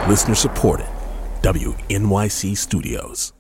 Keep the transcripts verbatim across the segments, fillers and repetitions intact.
Listener supported. W N Y C Studios.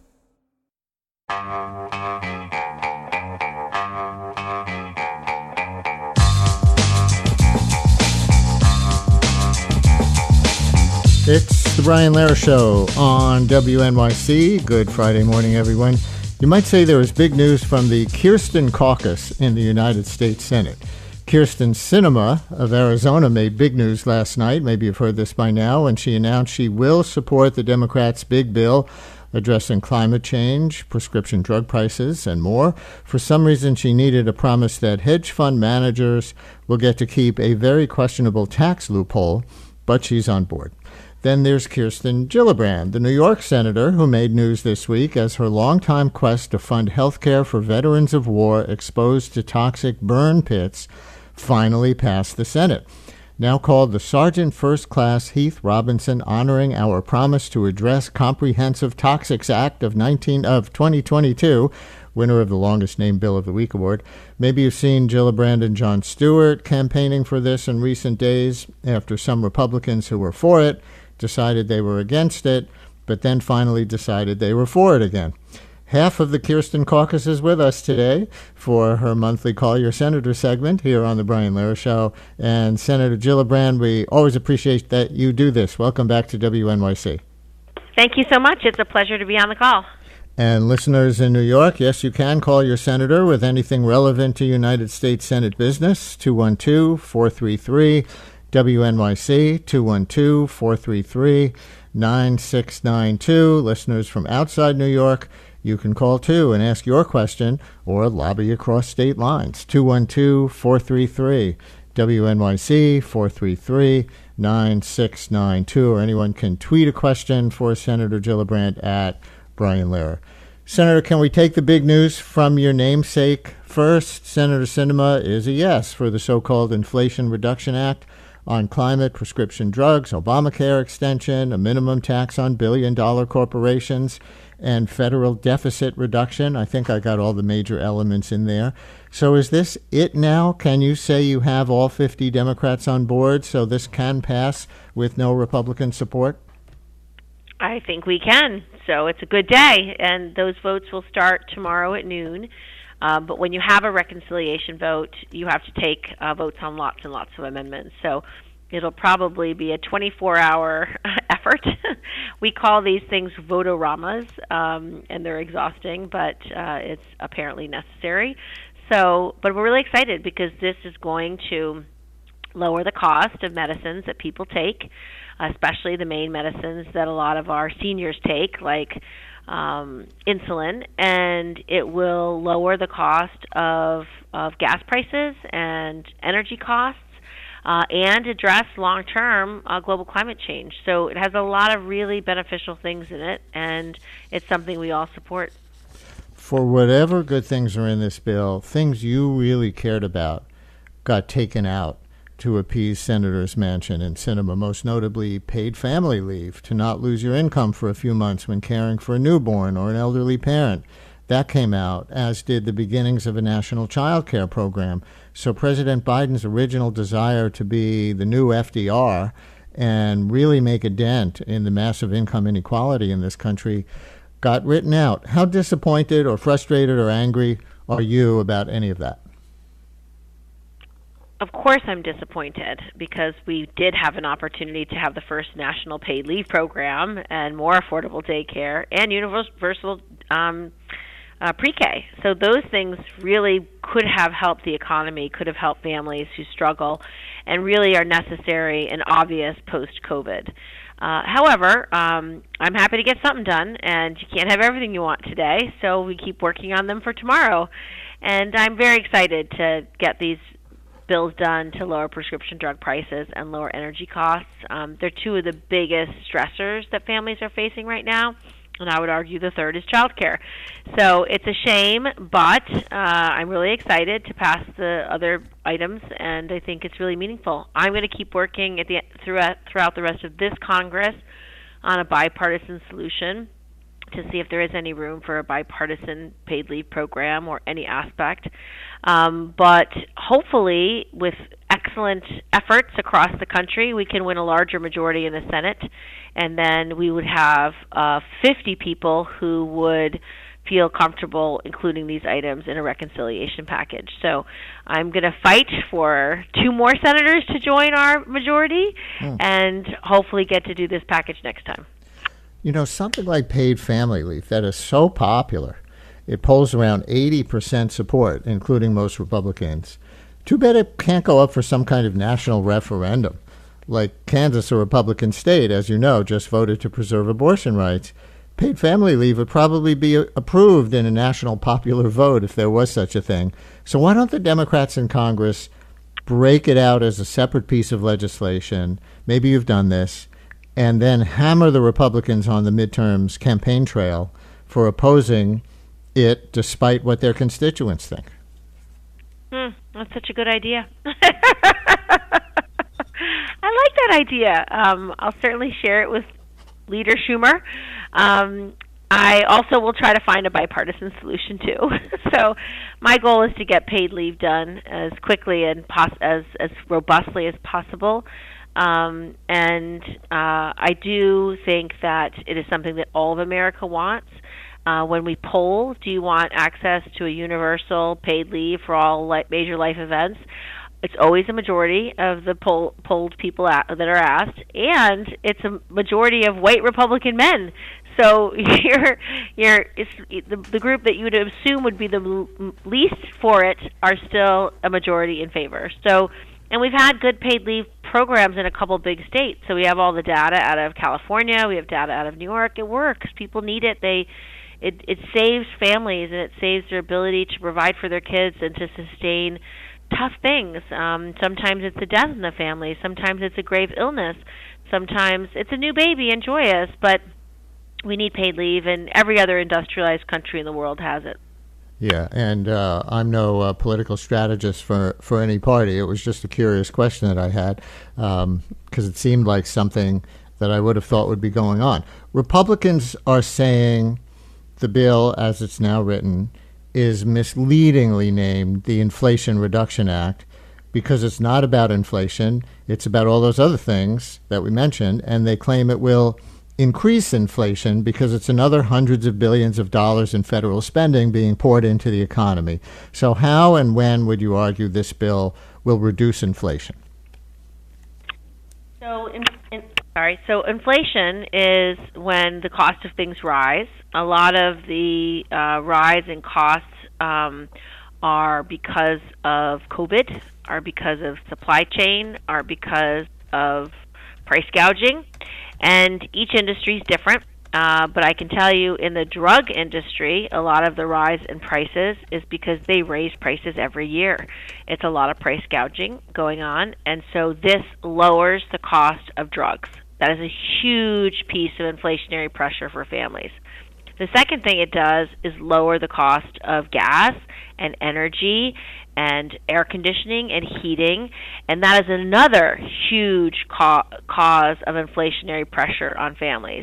It's the Brian Lehrer Show on W N Y C. Good Friday morning, everyone. You might say there was big news from the Kirsten Caucus in the United States Senate. Kirsten Sinema of Arizona made big news last night. Maybe you've heard this by now, when she announced she will support the Democrats' big bill addressing climate change, prescription drug prices, and more. For some reason, she needed a promise that hedge fund managers will get to keep a very questionable tax loophole, but she's on board. Then there's Kirsten Gillibrand, the New York senator who made news this week as her longtime quest to fund health care for veterans of war exposed to toxic burn pits finally passed the Senate. Now called the Sergeant First Class Heath Robinson Honoring Our Promise to Address Comprehensive Toxics Act of nineteen of twenty twenty-two, winner of the Longest Named Bill of the Week award. Maybe you've seen Gillibrand and Jon Stewart campaigning for this in recent days after some Republicans who were for it decided they were against it, but then finally decided they were for it again. Half of the Kirsten Caucus is with us today for her monthly Call Your Senator segment here on the Brian Lehrer Show. And Senator Gillibrand, we always appreciate that you do this. Welcome back to W N Y C. Thank you so much. It's a pleasure to be on the call. And listeners in New York, yes, you can call your senator with anything relevant to United States Senate business, two one two, four three three, W N Y C, two one two, four three three, nine six nine two. Listeners from outside New York, you can call too and ask your question or lobby across state lines. two one two, four three three, W N Y C, four three three, nine six nine two. Or anyone can tweet a question for Senator Gillibrand at Brian Lehrer. Senator, can we take the big news from your namesake first? Senator Sinema is a yes for the so-called Inflation Reduction Act on climate, prescription drugs, Obamacare extension, a minimum tax on billion-dollar corporations, and federal deficit reduction. I think I got all the major elements in there. So is this it now? Can you say you have all fifty Democrats on board so this can pass with no Republican support? I think we can. So it's a good day, and those votes will start tomorrow at noon. Um, but when you have a reconciliation vote, you have to take uh, votes on lots and lots of amendments. So it'll probably be a twenty-four hour effort. We call these things votoramas, um, and they're exhausting, but uh, it's apparently necessary. So, but we're really excited because this is going to lower the cost of medicines that people take, especially the main medicines that a lot of our seniors take, like Um, insulin, and it will lower the cost of, of gas prices and energy costs uh, and address long-term uh, global climate change. So it has a lot of really beneficial things in it, and it's something we all support. For whatever good things are in this bill, things you really cared about got taken out to appease Senators Manchin and Sinema, most notably paid family leave to not lose your income for a few months when caring for a newborn or an elderly parent. That came out, as did the beginnings of a national child care program. So President Biden's original desire to be the new F D R and really make a dent in the massive income inequality in this country got written out. How disappointed or frustrated or angry are you about any of that? Of course I'm disappointed, because we did have an opportunity to have the first national paid leave program and more affordable daycare and universal um, uh, pre-K. So those things really could have helped the economy, could have helped families who struggle, and really are necessary and obvious post-COVID. Uh, however, um, I'm happy to get something done, and you can't have everything you want today, so we keep working on them for tomorrow. And I'm very excited to get these bills done to lower prescription drug prices and lower energy costs. Um, they're two of the biggest stressors that families are facing right now, and I would argue the third is childcare. So it's a shame, but uh, I'm really excited to pass the other items, and I think it's really meaningful. I'm going to keep working at the throughout throughout the rest of this Congress on a bipartisan solution to see if there is any room for a bipartisan paid leave program or any aspect. Um, but hopefully with excellent efforts across the country, we can win a larger majority in the Senate, and then we would have uh, fifty people who would feel comfortable including these items in a reconciliation package. So I'm going to fight for two more senators to join our majority mm. and hopefully get to do this package next time. You know, something like paid family leave that is so popular, it polls around eighty percent support, including most Republicans. Too bad it can't go up for some kind of national referendum. Like Kansas, a Republican state, as you know, just voted to preserve abortion rights. Paid family leave would probably be approved in a national popular vote if there was such a thing. So why don't the Democrats in Congress break it out as a separate piece of legislation? Maybe you've done this. And then hammer the Republicans on the midterms campaign trail for opposing it despite what their constituents think. Hmm, that's such a good idea. I like that idea. Um, I'll certainly share it with Leader Schumer. Um, I also will try to find a bipartisan solution too. So my goal is to get paid leave done as quickly and pos- as as robustly as possible. Um, and uh, I do think that it is something that all of America wants. Uh, when we poll, do you want access to a universal paid leave for all li- major life events? It's always a majority of the poll, polled people a- that are asked, and it's a majority of white Republican men. So you're, you're, it's, the, the group that you would assume would be the l- least for it are still a majority in favor. So, and we've had good paid leave programs in a couple big states. So we have all the data out of California, we have data out of New York. It works. People need it. They, it, it saves families and it saves their ability to provide for their kids and to sustain tough things. Um, sometimes it's a death in the family. Sometimes it's a grave illness. Sometimes it's a new baby and joyous, but we need paid leave, and every other industrialized country in the world has it. Yeah, and uh, I'm no uh, political strategist for, for any party. It was just a curious question that I had because um, it seemed like something that I would have thought would be going on. Republicans are saying the bill, as it's now written, is misleadingly named the Inflation Reduction Act because it's not about inflation. It's about all those other things that we mentioned, and they claim it will increase inflation because it's another hundreds of billions of dollars in federal spending being poured into the economy. So how and when would you argue this bill will reduce inflation? So, in, in, sorry. So inflation is when the cost of things rise. A lot of the uh, rise in costs um, are because of COVID, are because of supply chain, are because of price gouging. And each industry is different, uh, but I can tell you in the drug industry, a lot of the rise in prices is because they raise prices every year. It's a lot of price gouging going on, and so this lowers the cost of drugs. That is a huge piece of inflationary pressure for families. The second thing it does is lower the cost of gas and energy and air conditioning and heating, and that is another huge co- cause of inflationary pressure on families.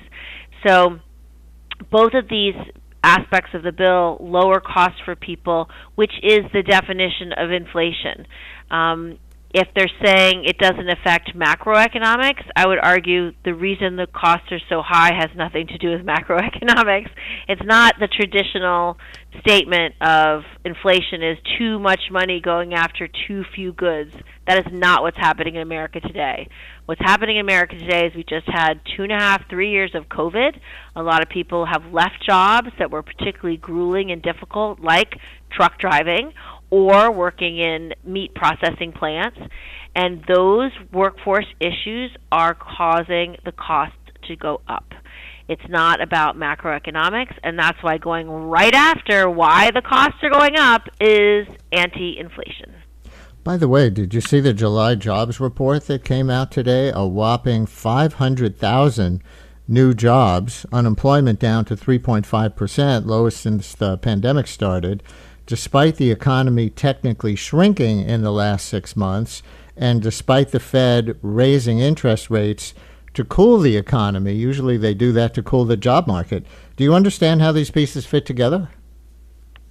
So both of these aspects of the bill lower costs for people, which is the definition of inflation. Um, if they're saying it doesn't affect macroeconomics, I would argue the reason the costs are so high has nothing to do with macroeconomics. It's not the traditional statement of inflation is too much money going after too few goods. That is not what's happening in America today. What's happening in America today is we just had two and a half, three years of COVID. A lot of people have left jobs that were particularly grueling and difficult, like truck driving or working in meat processing plants. And those workforce issues are causing the cost to go up. It's not about macroeconomics, and that's why going right after why the costs are going up is anti-inflation. By the way, did you see the July jobs report that came out today? A whopping five hundred thousand new jobs, unemployment down to three point five percent, lowest since the pandemic started, despite the economy technically shrinking in the last six months, and despite the Fed raising interest rates to cool the economy. Usually they do that to cool the job market. Do you understand how these pieces fit together?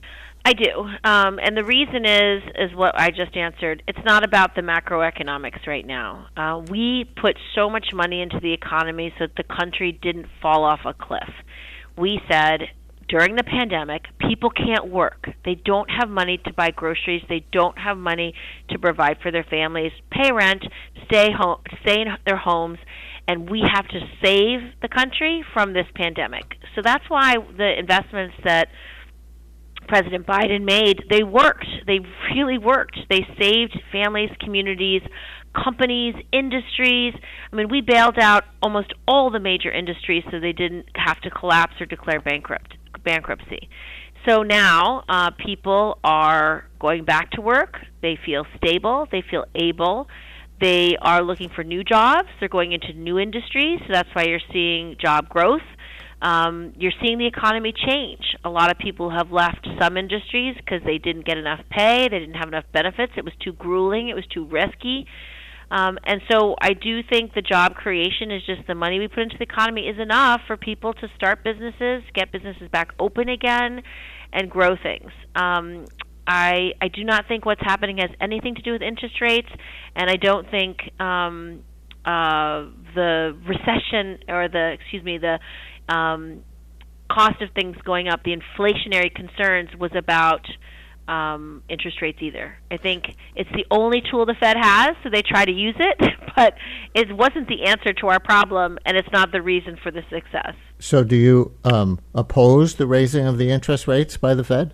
I do, um, and the reason is is what I just answered. It's not about the macroeconomics right now. Uh, we put so much money into the economy so that the country didn't fall off a cliff. We said during the pandemic, people can't work. They don't have money to buy groceries. They don't have money to provide for their families, pay rent, stay home, stay in their homes, and we have to save the country from this pandemic. So that's why the investments that President Biden made, they worked. They really worked. They saved families, communities, companies, industries. I mean, we bailed out almost all the major industries so they didn't have to collapse or declare bankrupt bankruptcy. So now uh, people are going back to work. They feel stable. They feel able. They are looking for new jobs. They're going into new industries. So that's why you're seeing job growth. Um, you're seeing the economy change. A lot of people have left some industries because they didn't get enough pay, they didn't have enough benefits, it was too grueling, it was too risky. Um, and so I do think the job creation is just the money we put into the economy is enough for people to start businesses, get businesses back open again, and grow things. Um, I, I do not think what's happening has anything to do with interest rates, and I don't think um, uh, the recession or the, excuse me, the Um, cost of things going up, the inflationary concerns was about um, interest rates either. I think it's the only tool the Fed has, so they try to use it, but it wasn't the answer to our problem, and it's not the reason for the success. So do you um, oppose the raising of the interest rates by the Fed?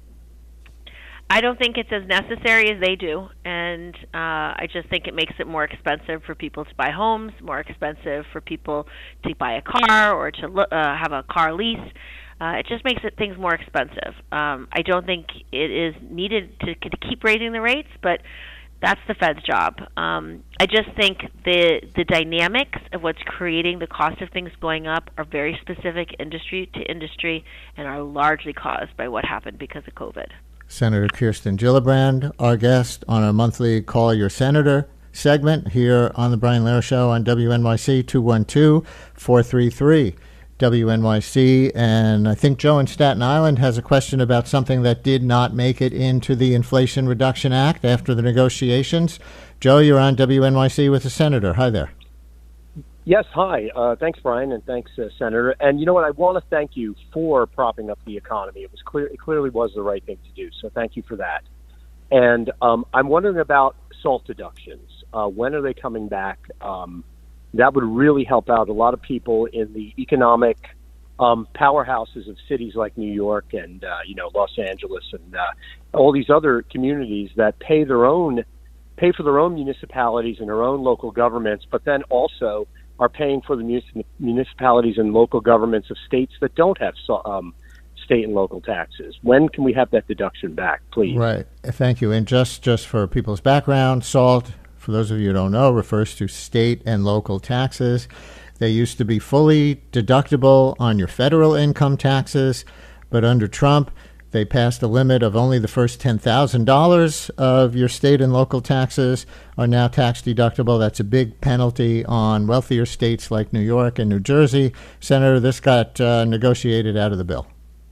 I don't think it's as necessary as they do, and uh, I just think it makes it more expensive for people to buy homes, more expensive for people to buy a car or to uh, have a car lease. Uh, it just makes it, things more expensive. Um, I don't think it is needed to, to keep raising the rates, but that's the Fed's job. Um, I just think the the dynamics of what's creating the cost of things going up are very specific industry to industry and are largely caused by what happened because of COVID. Senator Kirsten Gillibrand, our guest on our monthly Call Your Senator segment here on the Brian Lehrer Show on W N Y C, two one two, four three three, W N Y C. And I think Joe in Staten Island has a question about something that did not make it into the Inflation Reduction Act after the negotiations. Joe, you're on W N Y C with the Senator. Hi there. Yes, hi. Uh, thanks, Brian, and thanks, uh, Senator. And you know what? I want to thank you for propping up the economy. It was clear. It clearly was the right thing to do. So thank you for that. And um, I'm wondering about SALT deductions. Uh, when are they coming back? Um, that would really help out a lot of people in the economic um, powerhouses of cities like New York and uh, you know Los Angeles and uh, all these other communities that pay their own pay for their own municipalities and their own local governments, but then also are paying for the munici- municipalities and local governments of states that don't have um, state and local taxes. When can we have that deduction back, please? Right. Thank you. And just, just for people's background, SALT, for those of you who don't know, refers to state and local taxes. They used to be fully deductible on your federal income taxes, but under Trump, they passed a limit of only the first ten thousand dollars of your state and local taxes are now tax deductible. That's a big penalty on wealthier states like New York and New Jersey. Senator, this got uh, negotiated out of the bill.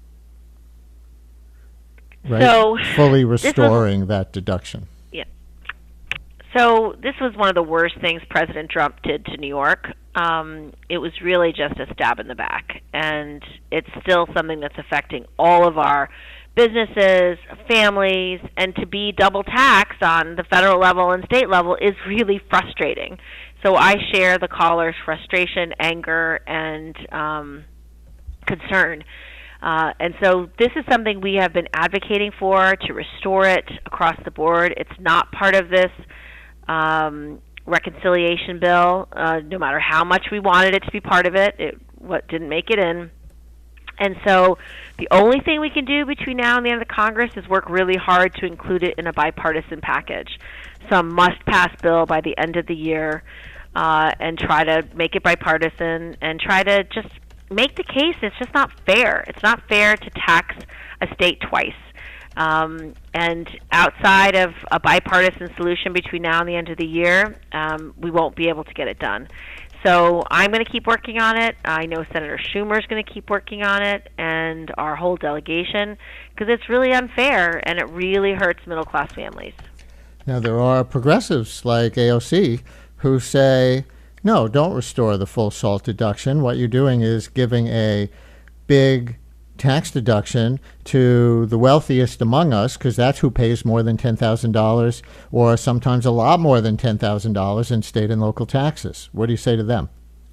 Right? So fully restoring was, that deduction. Yeah. So this was one of the worst things President Trump did to New York. Um, it was really just a stab in the back, and it's still something that's affecting all of our businesses, families, and to be double taxed on the federal level and state level is really frustrating. So I share the caller's frustration, anger, and um, concern. Uh, and so this is something we have been advocating for to restore it across the board. It's not part of this um, reconciliation bill, uh, no matter how much we wanted it to be part of it. It what didn't make it in. And so the only thing we can do between now and the end of the Congress is work really hard to include it in a bipartisan package, some must-pass bill by the end of the year, uh, and try to make it bipartisan and try to just make the case it's just not fair. It's not fair to tax a state twice. Um, and outside of a bipartisan solution between now and the end of the year, um, we won't be able to get it done. so I'm going to keep working on it. I know Senator Schumer is going to keep working on it, and our whole delegation, because it's really unfair and it really hurts middle-class families. Now, there are progressives like A O C who say, no, don't restore the full SALT deduction. What you're doing is giving a big tax deduction to the wealthiest among us, because that's who pays more than ten thousand dollars or sometimes a lot more than ten thousand dollars in state and local taxes. What do you say to them?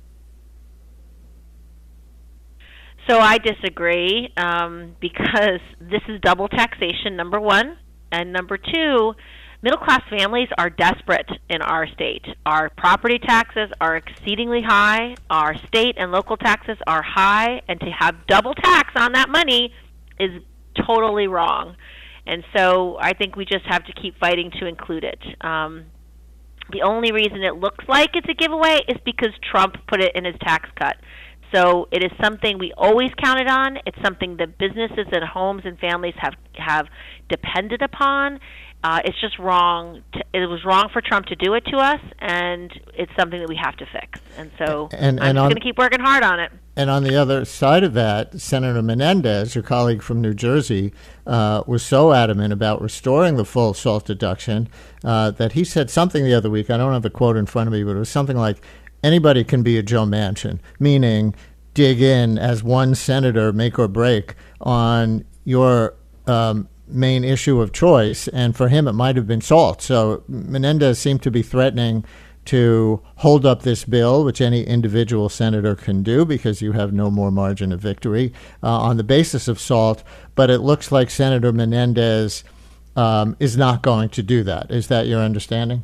So I disagree um, because this is double taxation, number one. And number two, middle-class families are desperate in our state. Our property taxes are exceedingly high. Our state and local taxes are high. And to have double tax on that money is totally wrong. And so I think we just have to keep fighting to include it. Um, the only reason it looks like it's a giveaway is because Trump put it in his tax cut. So it is something we always counted on. It's something that businesses and homes and families have have depended upon. Uh, it's just wrong. To, it was wrong for Trump to do it to us, and it's something that we have to fix. And so and, I'm and just going to keep working hard on it. And on the other side of that, Senator Menendez, your colleague from New Jersey, uh, was so adamant about restoring the full SALT deduction uh, that he said something the other week. I don't have the quote in front of me, but it was something like, anybody can be a Joe Manchin, meaning dig in as one senator, make or break on your um, main issue of choice. And for him, it might have been SALT. So Menendez seemed to be threatening to hold up this bill, which any individual senator can do because you have no more margin of victory, uh, on the basis of SALT. But it looks like Senator Menendez um, is not going to do that. Is that your understanding?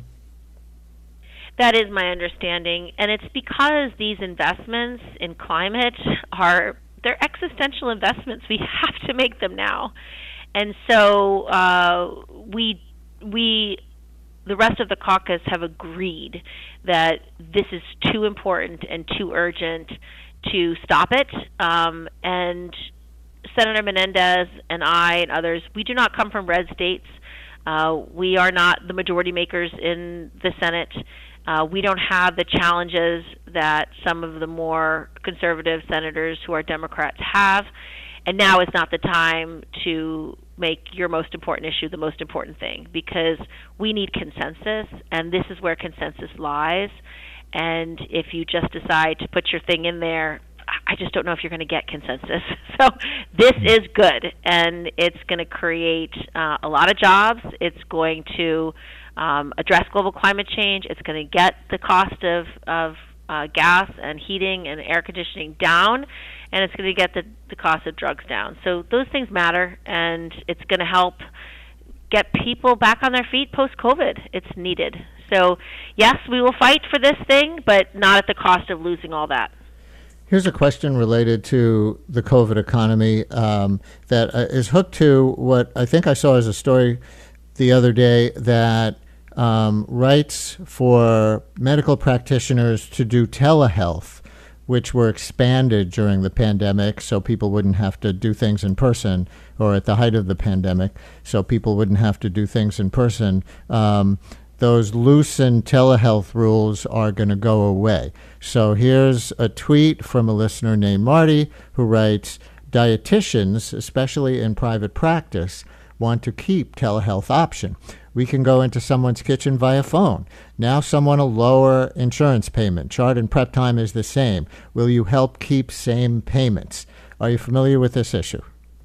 That is my understanding, and it's because these investments in climate are, they're existential investments. We have to make them now. And so uh, we, we, the rest of the caucus have agreed that this is too important and too urgent to stop it. Um, and Senator Menendez and I and others, we do not come from red states. Uh, we are not the majority makers in the Senate. Uh, we don't have the challenges that some of the more conservative senators who are Democrats have. And now is not the time to make your most important issue the most important thing, because we need consensus, and this is where consensus lies. And if you just decide to put your thing in there, I just don't know if you're going to get consensus. So this is good, and it's going to create uh, a lot of jobs. It's going to um, address global climate change. It's going to get the cost of, of uh, gas and heating and air conditioning down, and it's going to get the, the cost of drugs down. So those things matter, and it's going to help get people back on their feet post-COVID. It's needed. So, yes, we will fight for this thing, but not at the cost of losing all that. Here's a question related to the COVID economy um, that uh, is hooked to what I think I saw as a story the other day, that um, rights for medical practitioners to do telehealth, which were expanded during the pandemic so people wouldn't have to do things in person, or at the height of the pandemic, so people wouldn't have to do things in person. Um, those loosened telehealth rules are going to go away. So here's a tweet from a listener named Marty who writes, dietitians, especially in private practice, want to keep telehealth option. We can go into someone's kitchen via phone. Now someone will lower insurance payment. Chart and prep time is the same. Will you help keep same payments? Are you familiar with this issue?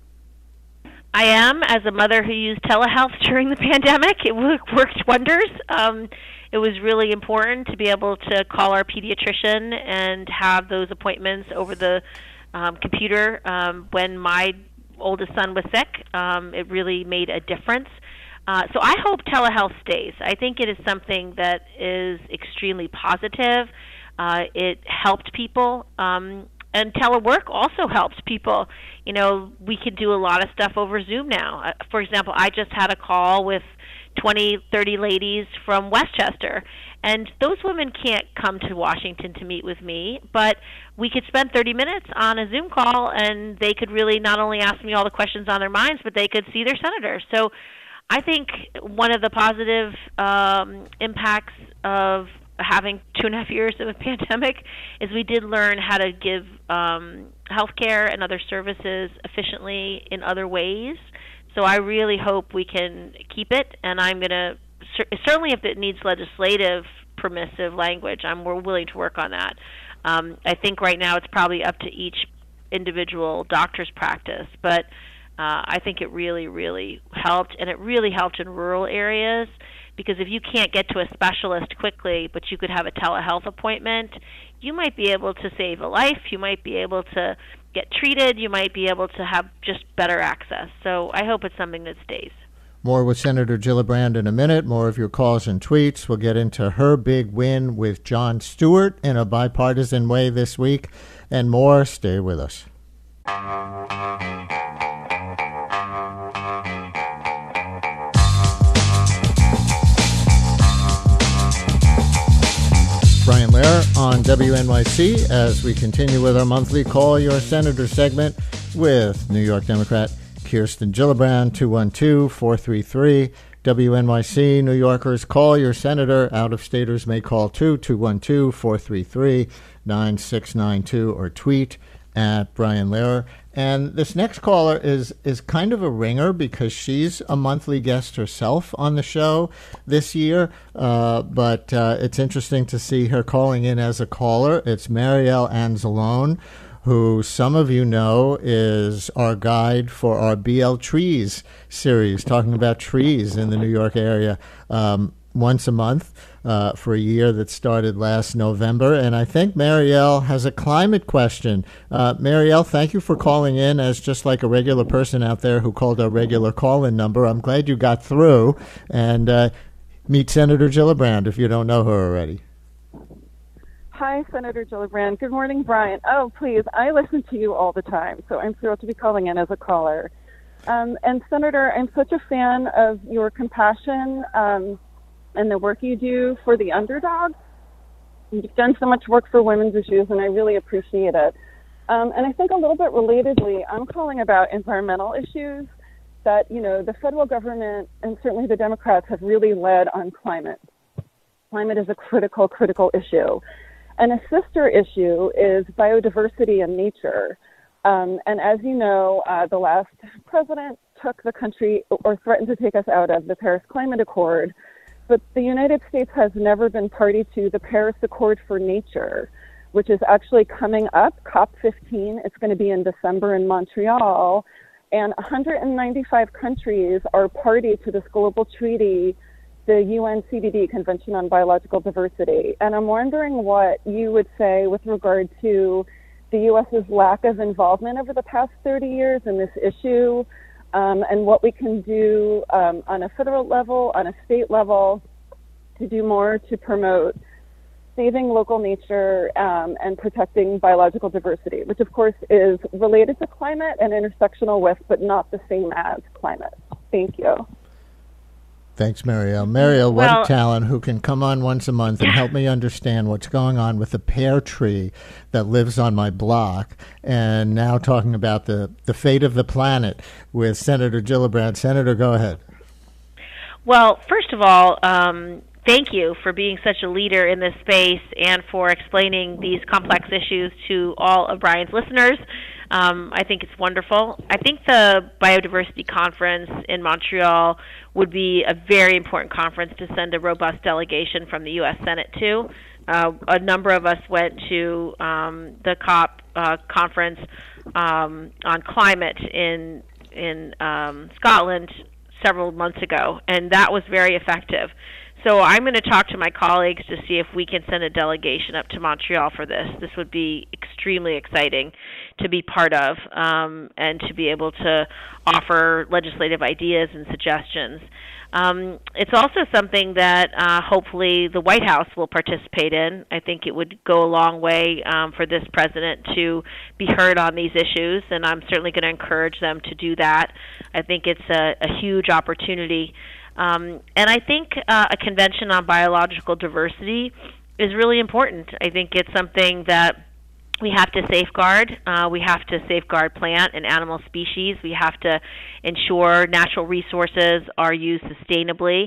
I am, as a mother who used telehealth during the pandemic. It worked wonders. Um, it was really important to be able to call our pediatrician and have those appointments over the um, computer. Um, when my oldest son was sick, um, it really made a difference. Uh, so I hope telehealth stays. I think it is something that is extremely positive. Uh, it helped people. Um, And telework also helps people. You know, we can do a lot of stuff over Zoom now. Uh, for example, I just had a call with twenty, thirty ladies from Westchester, and those women can't come to Washington to meet with me, but we could spend thirty minutes on a Zoom call, and they could really not only ask me all the questions on their minds, but they could see their senator. So I think one of the positive um, impacts of having two and a half years of a pandemic is we did learn how to give um, healthcare and other services efficiently in other ways. So I really hope we can keep it, and I'm going to, certainly if it needs legislative permissive language, I'm more willing to work on that. Um, I think right now it's probably up to each individual doctor's practice, but uh, I think it really, really helped, and it really helped in rural areas, because if you can't get to a specialist quickly, but you could have a telehealth appointment, you might be able to save a life, you might be able to get treated, you might be able to have just better access. So I hope it's something that stays. More with Senator Gillibrand in a minute. More of your calls and tweets. We'll get into her big win with Jon Stewart in a bipartisan way this week and more. Stay with us. Brian Lehrer on W N Y C as we continue with our monthly Call Your Senator segment with New York Democrat Kirsten Gillibrand. Two one two, four three three, W N Y C. New Yorkers, call your senator. Out-of-staters may call too, two one two, four three three, nine six nine two, or tweet at Brian Lehrer. And this next caller is is kind of a ringer because she's a monthly guest herself on the show this year. Uh, but uh, it's interesting to see her calling in as a caller. It's Marielle Anzalone, who some of you know is our guide for our B L Trees series, talking about trees in the New York area. Um, once a month uh, for a year that started last November. And I think Marielle has a climate question. Uh, Marielle, thank you for calling in as just like a regular person out there who called our regular call-in number. I'm glad you got through. And uh, meet Senator Gillibrand if you don't know her already. Hi, Senator Gillibrand. Good morning, Brian. Oh, please, I listen to you all the time, so I'm thrilled to be calling in as a caller. Um, and Senator, I'm such a fan of your compassion um, and the work you do for the underdog. You've done so much work for women's issues, and I really appreciate it. Um, and I think a little bit relatedly, I'm calling about environmental issues that, you know, the federal government and certainly the Democrats have really led on climate. Climate is a critical, critical issue. And a sister issue is biodiversity and nature. Um, and as you know, uh, the last president took the country or threatened to take us out of the Paris Climate Accord. But the United States has never been party to the Paris Accord for Nature, which is actually coming up, COP fifteen. It's going to be in December in Montreal. And one hundred ninety-five countries are party to this global treaty, the U N C B D, Convention on Biological Diversity. And I'm wondering what you would say with regard to the U S's lack of involvement over the past thirty years in this issue, um, and what we can do um, on a federal level, on a state level, to do more to promote saving local nature um, and protecting biological diversity, which of course is related to climate and intersectional with, but not the same as climate. Thank you. Thanks, Marielle. Marielle, what well, a talent who can come on once a month and help me understand what's going on with the pear tree that lives on my block, and now talking about the, the fate of the planet with Senator Gillibrand. Senator, go ahead. Well, first of all, um, thank you for being such a leader in this space and for explaining these complex issues to all of Brian's listeners. Um, I think it's wonderful. I think the Biodiversity Conference in Montreal would be a very important conference to send a robust delegation from the U S Senate to. Uh, a number of us went to um, the COP uh, conference um, on climate in in um, Scotland several months ago, and that was very effective. So I'm going to talk to my colleagues to see if we can send a delegation up to Montreal for this. This would be extremely exciting to be part of um, and to be able to offer legislative ideas and suggestions. Um, it's also something that uh, hopefully the White House will participate in. I think it would go a long way um, for this president to be heard on these issues, and I'm certainly going to encourage them to do that. I think it's a, a huge opportunity. Um, and I think uh, a convention on biological diversity is really important. I think it's something that we have to safeguard. Uh, we have to safeguard plant and animal species. We have to ensure natural resources are used sustainably.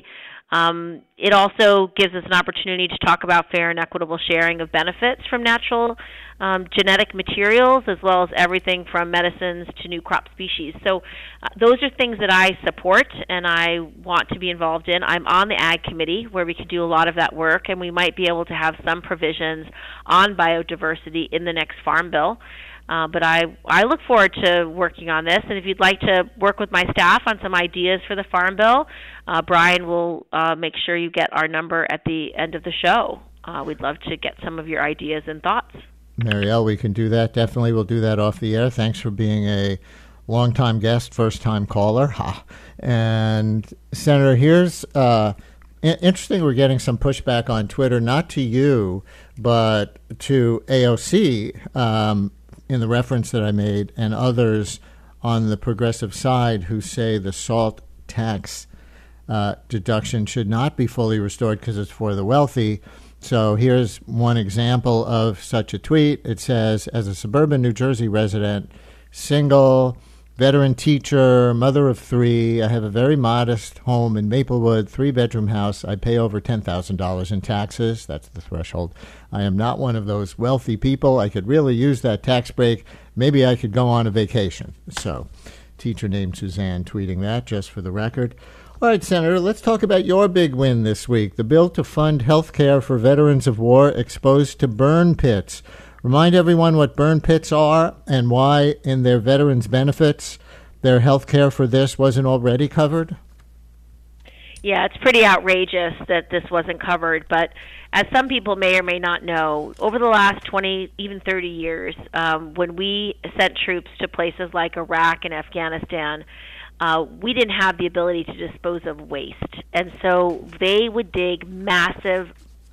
Um, it also gives us an opportunity to talk about fair and equitable sharing of benefits from natural um, genetic materials, as well as everything from medicines to new crop species. So uh, those are things that I support and I want to be involved in. I'm on the Ag Committee, where we can do a lot of that work, and we might be able to have some provisions on biodiversity in the next Farm Bill. Uh, but I, I look forward to working on this, and if you'd like to work with my staff on some ideas for the Farm Bill, uh, Brian will uh, make sure you get our number at the end of the show. Uh, we'd love to get some of your ideas and thoughts. Marielle, we can do that. Definitely, we'll do that off the air. Thanks for being a long-time guest, first-time caller. Ha. And, Senator, here's uh, interesting. We're getting some pushback on Twitter, not to you, but to A O C, um, in the reference that I made, and others on the progressive side who say the SALT tax uh, deduction should not be fully restored because it's for the wealthy. So here's one example of such a tweet. It says, as a suburban New Jersey resident, single, veteran teacher, mother of three, I have a very modest home in Maplewood, three-bedroom house. I pay over ten thousand dollars in taxes. That's the threshold. I am not one of those wealthy people. I could really use that tax break. Maybe I could go on a vacation. So, teacher named Suzanne tweeting that, just for the record. All right, Senator, let's talk about your big win this week, the bill to fund health care for veterans of war exposed to burn pits. Remind everyone what burn pits are and why in their veterans' benefits their health care for this wasn't already covered. Yeah, it's pretty outrageous that this wasn't covered, but as some people may or may not know, over the last twenty, even thirty years, um, when we sent troops to places like Iraq and Afghanistan, uh, we didn't have the ability to dispose of waste. And so they would dig massive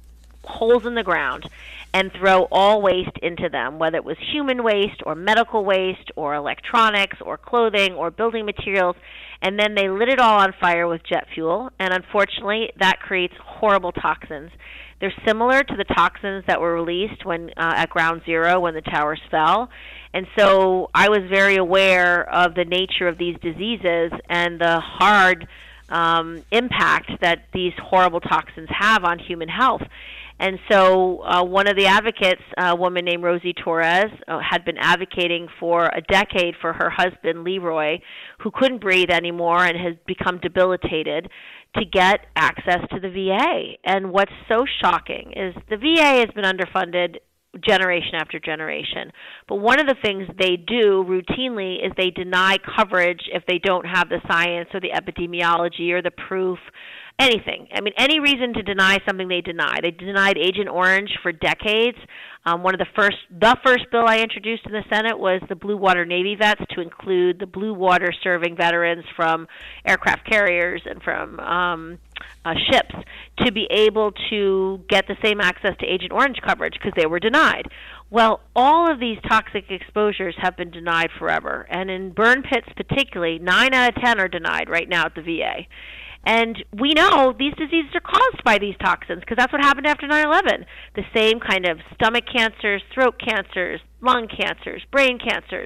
holes in the ground and throw all waste into them, whether it was human waste or medical waste or electronics or clothing or building materials, and then they lit it all on fire with jet fuel, and unfortunately that creates horrible toxins. They're similar to the toxins that were released when uh, at Ground Zero when the towers fell, and so I was very aware of the nature of these diseases and the hard um, impact that these horrible toxins have on human health. And so uh, one of the advocates, a woman named Rosie Torres, uh, had been advocating for a decade for her husband, Leroy, who couldn't breathe anymore and has become debilitated, to get access to the V A. And what's so shocking is the V A has been underfunded generation after generation. But one of the things they do routinely is they deny coverage if they don't have the science or the epidemiology or the proof, anything. I mean, any reason to deny something they deny. They denied Agent Orange for decades. Um, one of the first, the first bill I introduced in the Senate was the Blue Water Navy vets, to include the blue water serving veterans from aircraft carriers and from um, uh, ships to be able to get the same access to Agent Orange coverage because they were denied. Well, all of these toxic exposures have been denied forever. And in burn pits particularly, nine out of ten are denied right now at the V A. And we know these diseases are caused by these toxins because that's what happened after nine eleven. The same kind of stomach cancers, throat cancers, lung cancers, brain cancers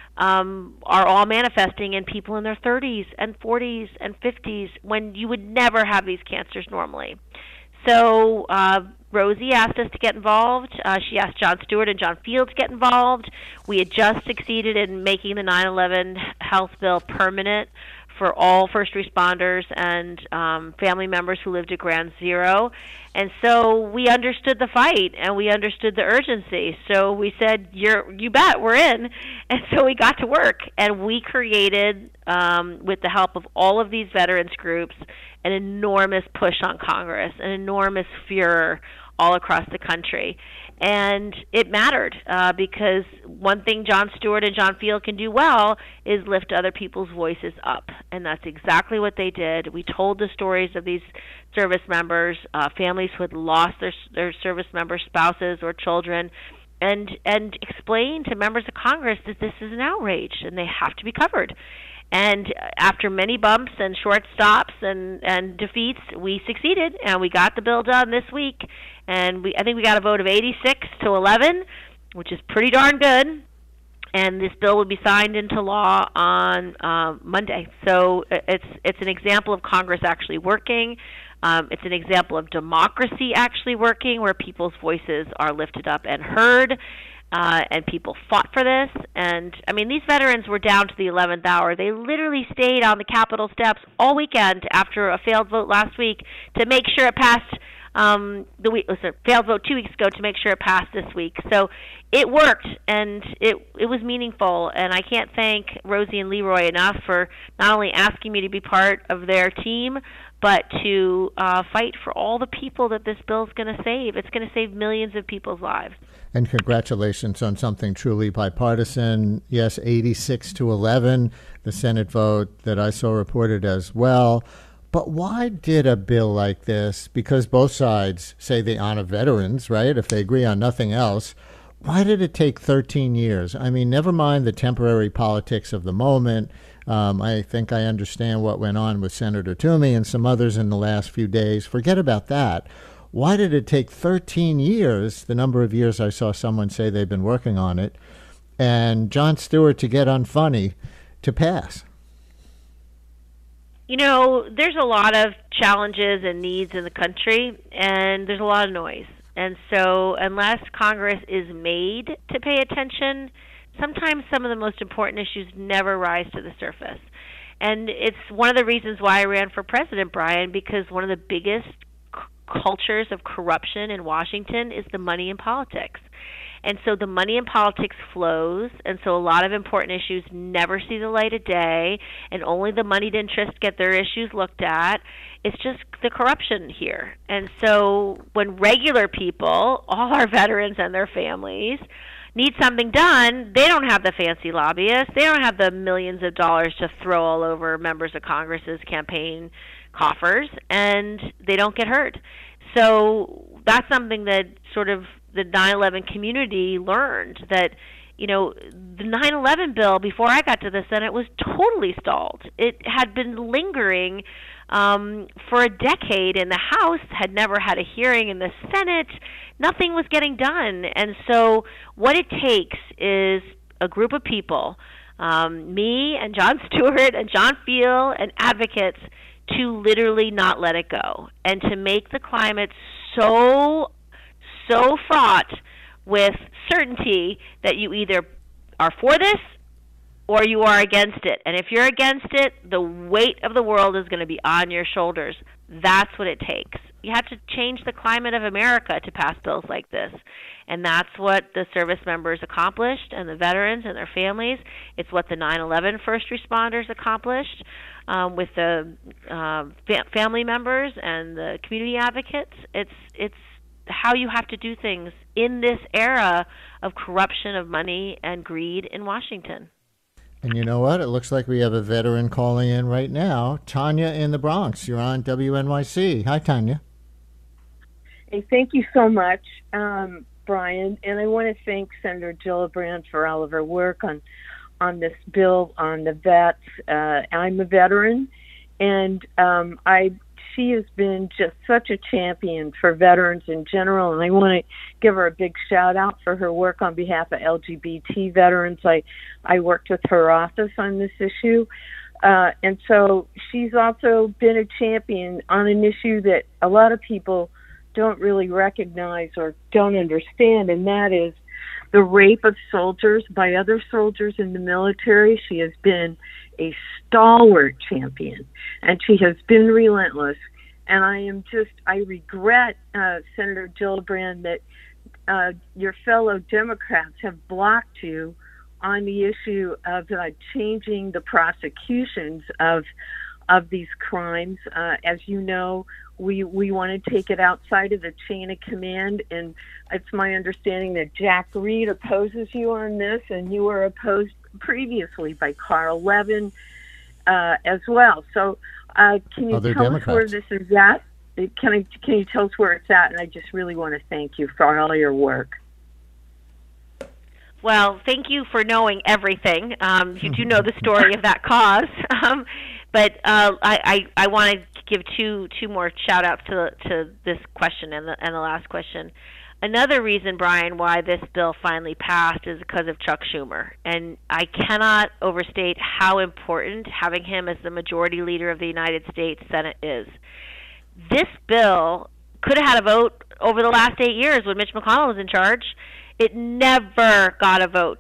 um, are all manifesting in people in their thirties and forties and fifties when you would never have these cancers normally. So uh, Rosie asked us to get involved. Uh, she asked Jon Stewart and John Field to get involved. We had just succeeded in making the nine eleven health bill permanent for all first responders and um, family members who lived at Ground Zero. And so we understood the fight and we understood the urgency. So we said, You're, you bet, we're in. And so we got to work. And we created, um, with the help of all of these veterans groups, an enormous push on Congress, an enormous furor all across the country. And it mattered uh, because one thing Jon Stewart and John Field can do well is lift other people's voices up. And that's exactly what they did. We told the stories of these service members, uh, families who had lost their, their service members, spouses or children, and, and explained to members of Congress that this is an outrage and they have to be covered. And after many bumps and short stops and, and defeats, we succeeded, and we got the bill done this week. And we, I think we got a vote of eighty-six to eleven, which is pretty darn good. and this bill will be signed into law on uh, Monday. So it's it's an example of Congress actually working. Um, it's an example of democracy actually working, where people's voices are lifted up and heard. Uh, and people fought for this. And, I mean, these veterans were down to the eleventh hour. They literally stayed on the Capitol steps all weekend after a failed vote last week to make sure it passed um, the week, sorry, failed vote two weeks ago to make sure it passed this week. So it worked, and it it was meaningful. And I can't thank Rosie and Leroy enough for not only asking me to be part of their team, but to uh, fight for all the people that this bill is going to save. It's going to save millions of people's lives. And congratulations on something truly bipartisan. Yes, eighty-six to eleven, the Senate vote that I saw reported as well. But why did a bill like this, because both sides say they honor veterans, right, if they agree on nothing else, why did it take thirteen years? I mean, never mind the temporary politics of the moment. Um, I think I understand what went on with Senator Toomey and some others in the last few days. Forget about that. Why did it take thirteen years, the number of years I saw someone say they've been working on it, and Jon Stewart to get unfunny to pass? You know, there's a lot of challenges and needs in the country, and there's a lot of noise. And so unless Congress is made to pay attention, sometimes some of the most important issues never rise to the surface. And it's one of the reasons why I ran for president, Brian, because one of the biggest c- cultures of corruption in Washington is the money in politics. And so the money in politics flows, and so a lot of important issues never see the light of day, and only the moneyed interests get their issues looked at. It's just the corruption here. And so when regular people, all our veterans and their families, need something done, they don't have the fancy lobbyists. They don't have the millions of dollars to throw all over members of Congress's campaign coffers, and they don't get heard. So that's something that sort of the nine eleven community learned, that, you know, the nine eleven bill before I got to the Senate was totally stalled. It had been lingering um, for a decade in the House, had never had a hearing in the Senate. Nothing was getting done. And so what it takes is a group of people, um, me and Jon Stewart and John Feal and advocates, to literally not let it go and to make the climate so so fraught with certainty that you either are for this or you are against it. And if you're against it, the weight of the world is going to be on your shoulders. That's what it takes. You have to change the climate of America to pass bills like this. And that's what the service members accomplished, and the veterans and their families. It's what the nine eleven first responders accomplished um, with the uh, fa- family members and the community advocates. It's it's how you have to do things in this era of corruption of money and greed in Washington. And you know what? It looks like we have a veteran calling in right now. Tanya in the Bronx. You're on W N Y C. Hi, Tanya. Hey, thank you so much, um, Brian. And I want to thank Senator Gillibrand for all of her work on on this bill on the vets. Uh, I'm a veteran, and um, I she has been just such a champion for veterans in general, and I want to give her a big shout out for her work on behalf of L G B T veterans. I, I worked with her office on this issue, uh, and so she's also been a champion on an issue that a lot of people don't really recognize or don't understand, and that is the rape of soldiers by other soldiers in the military. She has been a stalwart champion, and she has been relentless. And I am just, I regret, uh, Senator Gillibrand, that uh, your fellow Democrats have blocked you on the issue of uh, changing the prosecutions of of these crimes. Uh, as you know, we we want to take it outside of the chain of command, and it's my understanding that Jack Reed opposes you on this, and you were opposed previously by Carl Levin uh, as well. So uh, can you Other tell Democrats. us where this is at? Can, I, can you tell us where it's at? And I just really want to thank you for all your work. Well, thank you for knowing everything. Um, you do know the story of that cause. Um, but uh, I, I, I want to give two two more shout-outs to to this question and the, and the last question. Another reason, Brian, why this bill finally passed is because of Chuck Schumer. And I cannot overstate how important having him as the majority leader of the United States Senate is. This bill could have had a vote over the last eight years when Mitch McConnell was in charge. It never got a vote,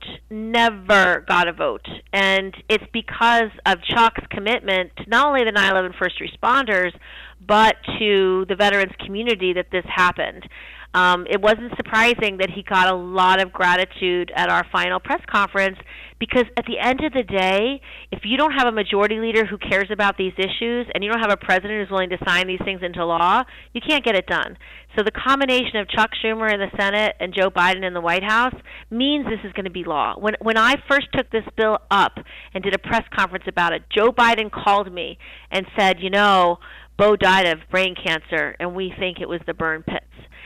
never got a vote. And it's because of Chuck's commitment to not only the nine eleven first responders, but to the veterans community that this happened. Um, it wasn't surprising that he got a lot of gratitude at our final press conference, because at the end of the day, if you don't have a majority leader who cares about these issues and you don't have a president who's willing to sign these things into law, you can't get it done. So the combination of Chuck Schumer in the Senate and Joe Biden in the White House means this is going to be law. When when I first took this bill up and did a press conference about it, Joe Biden called me and said, you know, Bo died of brain cancer, and we think it was the burn pits.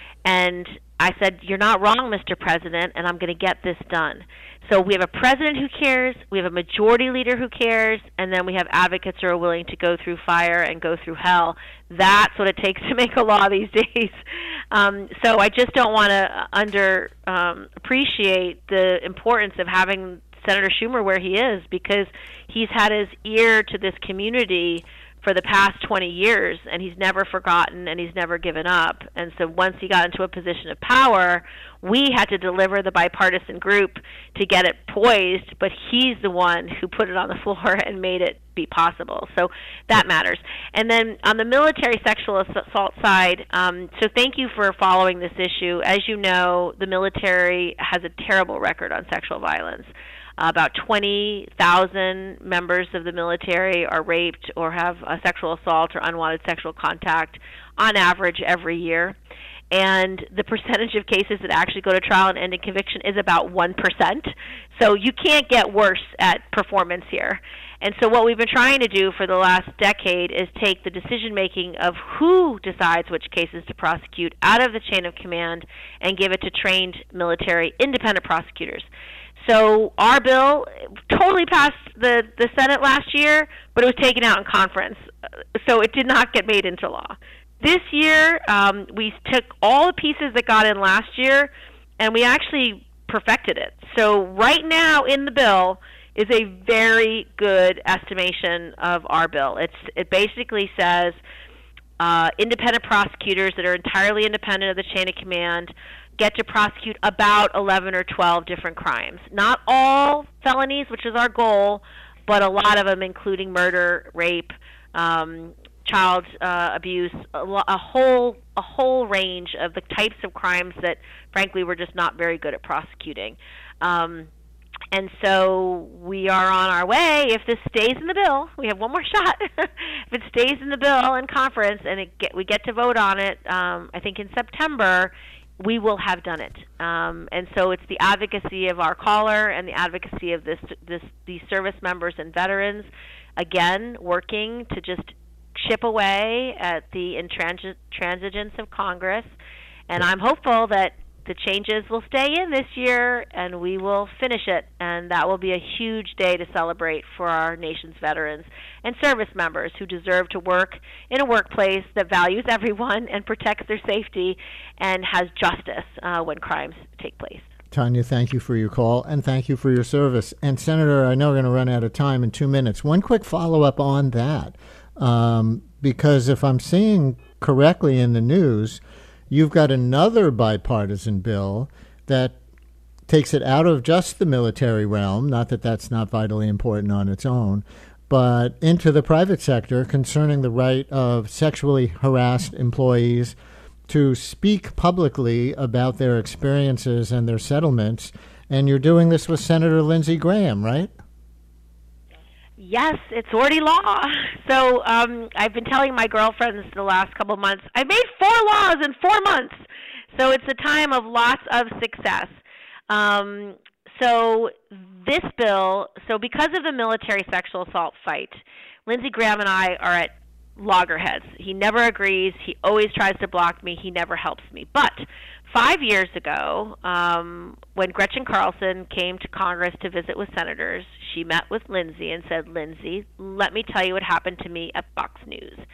And I said, you're not wrong, Mister President, and I'm going to get this done. So we have a president who cares, we have a majority leader who cares, and then we have advocates who are willing to go through fire and go through hell. That's what it takes to make a law these days. Um, so I just don't want to under um, appreciate the importance of having Senator Schumer where he is, because he's had his ear to this community for the past twenty years, and he's never forgotten and he's never given up. And so once he got into a position of power, we had to deliver the bipartisan group to get it poised, but he's the one who put it on the floor and made it be possible. So that matters. And then on the military sexual assault side, um, so thank you for following this issue. As you know, the military has a terrible record on sexual violence. Uh, about twenty thousand members of the military are raped or have a sexual assault or unwanted sexual contact on average every year. And the percentage of cases that actually go to trial and end in conviction is about one percent. So you can't get worse at performance here. And so what we've been trying to do for the last decade is take the decision-making of who decides which cases to prosecute out of the chain of command and give it to trained military independent prosecutors. So our bill totally passed the, the Senate last year, but it was taken out in conference. So it did not get made into law. This year, um, we took all the pieces that got in last year, and we actually perfected it. So right now in the bill is a very good estimation of our bill. It's It basically says uh, independent prosecutors that are entirely independent of the chain of command get to prosecute about eleven or twelve different crimes. Not all felonies, which is our goal, but a lot of them, including murder, rape, um, child uh, abuse, a, lo- a whole a whole range of the types of crimes that, frankly, we're just not very good at prosecuting. Um, and so we are on our way. If this stays in the bill, we have one more shot. If it stays in the bill in conference and it get, we get to vote on it, um, I think in September, we will have done it. Um, and so it's the advocacy of our caller and the advocacy of this, this, these service members and veterans, again, working to just chip away at the intransigence of Congress. And I'm hopeful that the changes will stay in this year and we will finish it. And that will be a huge day to celebrate for our nation's veterans and service members who deserve to work in a workplace that values everyone and protects their safety and has justice uh, when crimes take place. Tanya, thank you for your call and thank you for your service. And Senator, I know we're going to run out of time in two minutes. One quick follow-up on that, um, because if I'm seeing correctly in the news, you've got another bipartisan bill that takes it out of just the military realm, not that that's not vitally important on its own, but into the private sector concerning the right of sexually harassed employees to speak publicly about their experiences and their settlements. And you're doing this with Senator Lindsey Graham, right? Yes, it's already law. So um, I've been telling my girlfriends the last couple of months, I made four laws in four months. So it's a time of lots of success. Um, so this bill, so because of the military sexual assault fight, Lindsey Graham and I are at loggerheads. He never agrees. He always tries to block me. He never helps me. But five years ago, um, when Gretchen Carlson came to Congress to visit with senators, she met with Lindsey and said, Lindsey, let me tell you what happened to me at Fox News.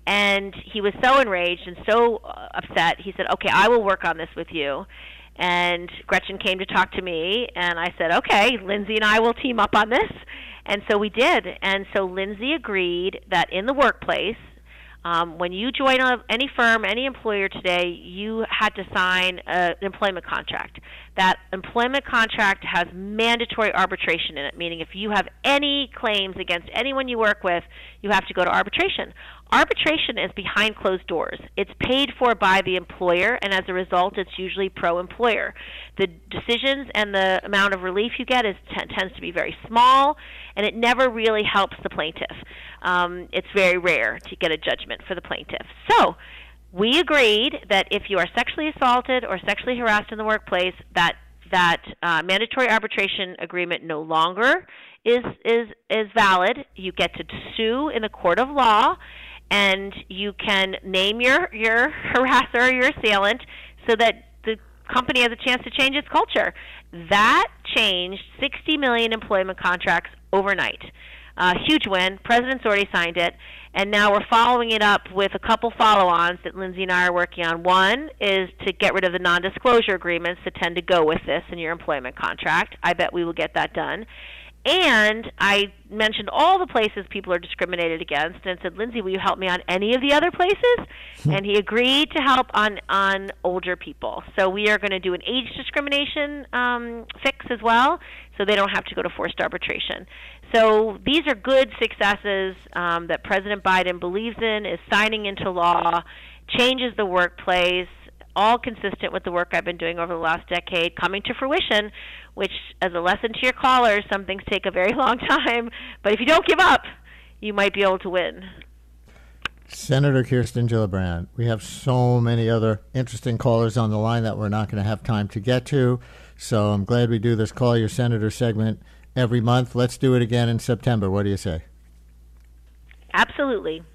And he was so enraged and so uh, upset. He said, okay, I will work on this with you. And Gretchen came to talk to me, and I said, okay, Lindsay and I will team up on this. And so we did. And so Lindsay agreed that in the workplace, um, when you join a, any firm, any employer today, you had to sign a, an employment contract. That employment contract has mandatory arbitration in it, meaning if you have any claims against anyone you work with, you have to go to arbitration. Arbitration is behind closed doors. It's paid for by the employer, and as a result, it's usually pro-employer. The decisions and the amount of relief you get is t- tends to be very small, and it never really helps the plaintiff. Um, it's very rare to get a judgment for the plaintiff. So we agreed that if you are sexually assaulted or sexually harassed in the workplace, that that uh, mandatory arbitration agreement no longer is is is valid. You get to sue in the court of law, and you can name your your harasser or your assailant so that the company has a chance to change its culture. That changed sixty million employment contracts overnight. Uh, huge win. President's already signed it, and now we're following it up with a couple follow-ons that Lindsay and I are working on. One is to get rid of the non-disclosure agreements that tend to go with this in your employment contract. I bet we will get that done. And I mentioned all the places people are discriminated against and said, Lindsay, will you help me on any of the other places? And he agreed to help on, on older people. So we are going to do an age discrimination um, fix as well, so they don't have to go to forced arbitration. So these are good successes um, that President Biden believes in, is signing into law, changes the workplace, all consistent with the work I've been doing over the last decade, coming to fruition, which, as a lesson to your callers, some things take a very long time, but if you don't give up, you might be able to win. Senator Kirsten Gillibrand, we have so many other interesting callers on the line that we're not going to have time to get to, so I'm glad we do this Call Your Senator segment every month. Let's do it again in September. What do you say? Absolutely.